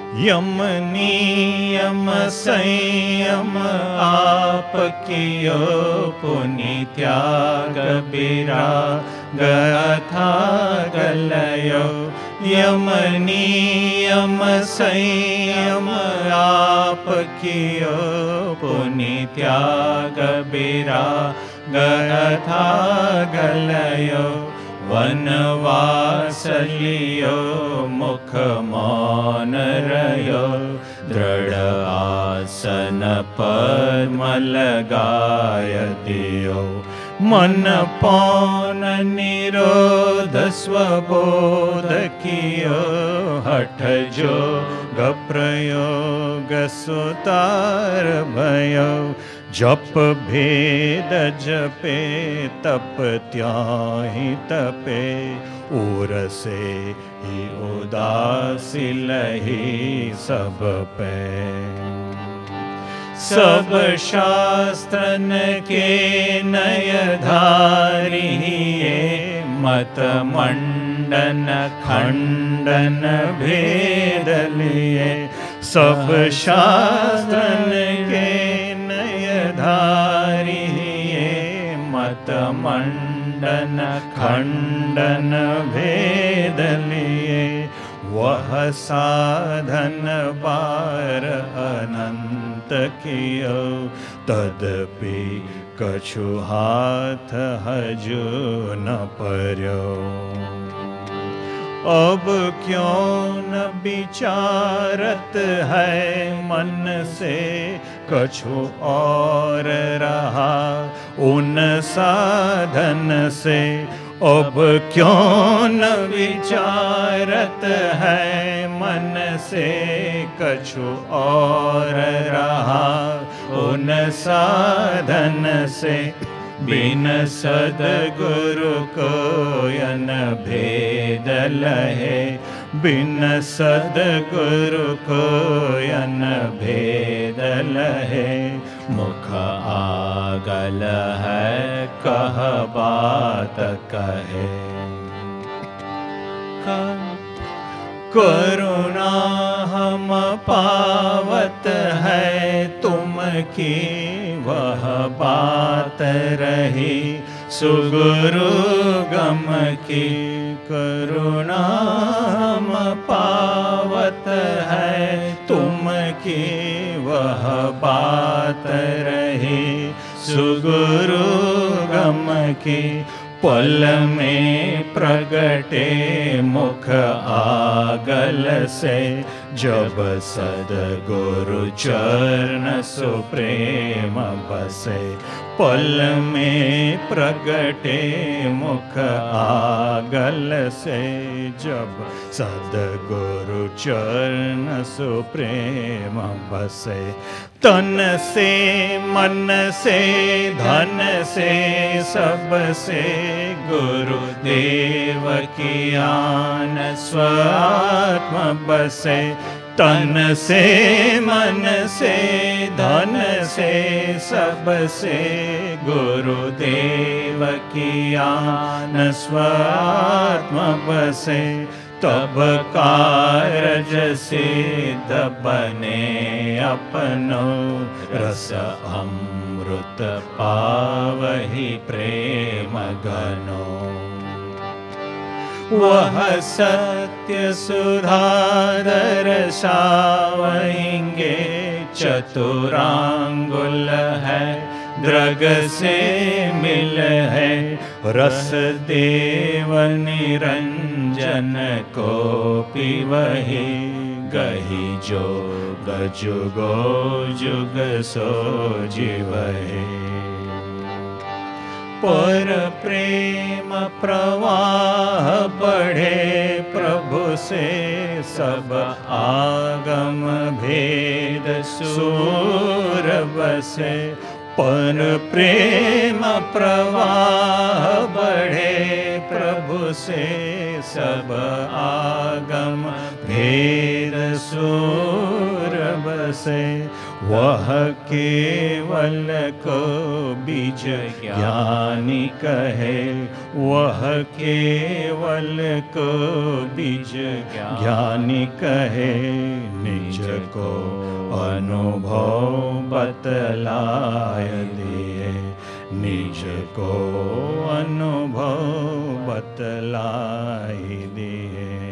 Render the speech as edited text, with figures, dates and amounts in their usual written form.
यम नियम संयम आप कियो, पुनि त्याग विराग अथाग लयो। यम नियम संयम आप कियो, पुनि त्याग विराग अथाग लयो। वनवास लियो मुख मौन रयो, दृढ़ आसन पद्म लगाय दियो। मन पौन निरोध स्वबोध कियो, हठ जोग प्रयोग सुतार भयो। जप भेद जपे तप त्याहि तपे, उर से ही उदासी लही सब पे। सब शास्त्रन के नय धारिये, मत मंडन खंडन भेद लिए। सब शास्त्रन के धारिये, मत मंडन खंडन भेद लिए। वह साधन बार अनंत कियो, तदपि कछु हाथ हजु न पर्यो। अब क्यों न विचारत है मन से, कछु और रहा उन साधन से। अब क्यों न विचारत है मन से, कछु और रहा उन साधन से। बिन सद्गुरु कोयन भेद लहे, बिन सद्गुरु कोयन भेद लहे। मुख आगल है कह बात कहे, करुणा हम पावत है तुम की, वह बात रही सुगुरु गम की। करुणा हम पावत है तुम की, वह बात रही सुगुरु गम की। पल में प्रगटे मुख आगल से, जब सद्गुरु चरण सुप्रेम बसे। पल में प्रगटे मुख आगल से, जब सद्गुरु चरण सुप्रेम बसे। तन से मन से धन से सब से, गुरुदेव की आन स्वात्म बसे। तन से मन से धन से सब से, गुरुदेव की आन स्वात्म बसे। तब कारज सिद्ध बने अपनो, रस अमृत पावहि प्रेम घनो। वह सत्य सुधार सावहिंगे, चतुरांगुल है दृग से मिल है। रस देव निरंजन को पिवहि, गही जोग जुगो जुग सो जीवहि। पर प्रेम प्रवाह बढ़े प्रभु से, सब आगम भेद सूर बसे। पर प्रेम प्रवाह बढ़े प्रभु से, सब आगम भेद सूर बसे। वह केवल को बीज ज्ञानी कहे, वह केवल को बीज ज्ञानी कहे, निज को अनुभव बतलाय दिए, निज को अनुभव बतलाय दिए।